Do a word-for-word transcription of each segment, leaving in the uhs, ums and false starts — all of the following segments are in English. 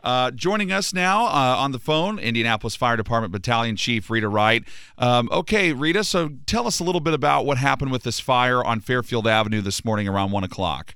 Uh, joining us now uh, on the phone, Indianapolis Fire Department Battalion Chief Rita Wright. Um, okay, Rita, so tell us a little bit about what happened with this fire on Fairfield Avenue this morning around one o'clock.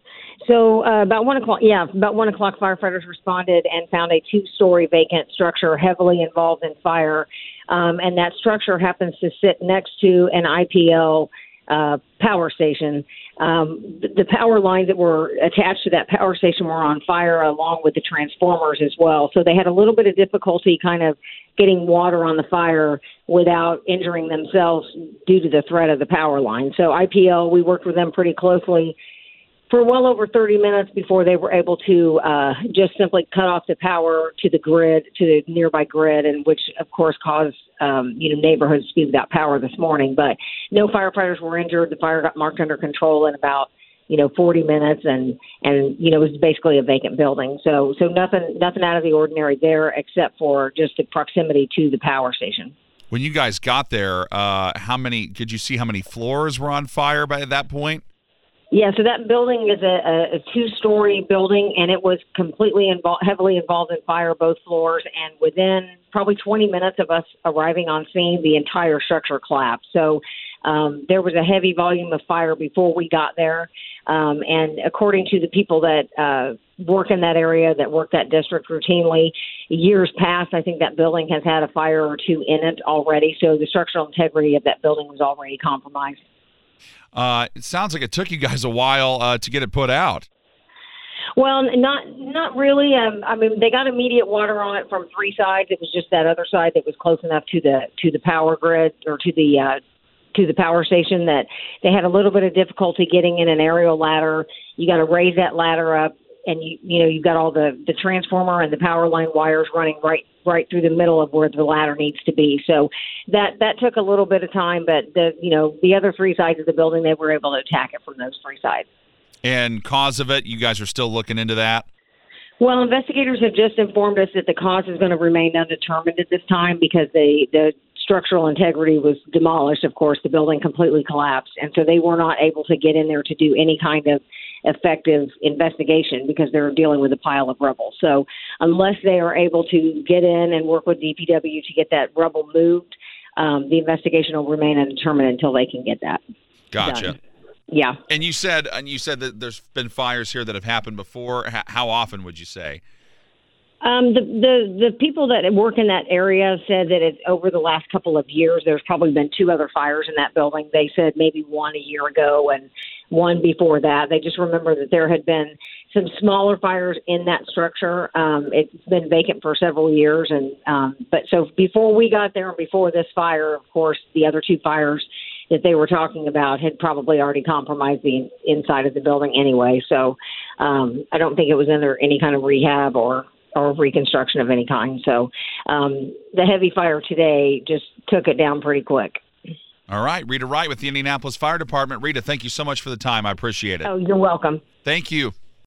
So uh, about one o'clock, yeah, about one o'clock, firefighters responded and found a two-story vacant structure heavily involved in fire, um, and that structure happens to sit next to an I P L uh, power station. Um, the, the power lines that were attached to that power station were on fire, along with the transformers as well. So they had a little bit of difficulty kind of getting water on the fire without injuring themselves due to the threat of the power line. So I P L, we worked with them pretty closely for well over thirty minutes before they were able to uh, just simply cut off the power to the grid, to the nearby grid, and which, of course, caused um, you know neighborhoods to be without power this morning. But no firefighters were injured. The fire got marked under control in about you know forty minutes, and and you know it was basically a vacant building. So so nothing nothing out of the ordinary there, except for just the proximity to the power station. When you guys got there, uh, how many? Could you see how many floors were on fire by that point? Yeah, so that building is a, a two-story building, and it was completely involved, heavily involved in fire, both floors. And within probably twenty minutes of us arriving on scene, the entire structure collapsed. So um, there was a heavy volume of fire before we got there. Um, and according to the people that uh, work in that area, that work that district routinely, years past, I think that building has had a fire or two in it already. So the structural integrity of that building was already compromised. Uh, it sounds like it took you guys a while uh, to get it put out. Well, not not really. Um, I mean, they got immediate water on it from three sides. It was just that other side that was close enough to the to the power grid or to the uh, to the power station that they had a little bit of difficulty getting in an aerial ladder. You got to raise that ladder up, and you you know you've got all the, the transformer and the power line wires running right right through the middle of where the ladder needs to be. So that that took a little bit of time, but the you know the other three sides of the building, they were able to attack it from those three sides. And cause of it, you guys are still looking into that? Well, investigators have just informed us that the cause is going to remain undetermined at this time because the the structural integrity was demolished. Of course, the building completely collapsed, and so they were not able to get in there to do any kind of effective investigation because they're dealing with a pile of rubble. So unless they are able to get in and work with D P W to get that rubble moved, um, the investigation will remain undetermined until they can get that Gotcha. done. Yeah. And you said and you said that there's been fires here that have happened before. H- how often would you say? Um, the, the the people that work in that area said that it's over the last couple of years, there's probably been two other fires in that building. They said maybe one a year ago and one before that. They just remember that there had been some smaller fires in that structure. Um, it's been vacant for several years. and um, But so before we got there and before this fire, of course, the other two fires that they were talking about had probably already compromised the inside of the building anyway. So um, I don't think it was under any kind of rehab or or reconstruction of any kind. So um, the heavy fire today just took it down pretty quick. All right. Rita Wright with the Indianapolis Fire Department. Rita, thank you so much for the time. I appreciate it. Oh, you're welcome. Thank you.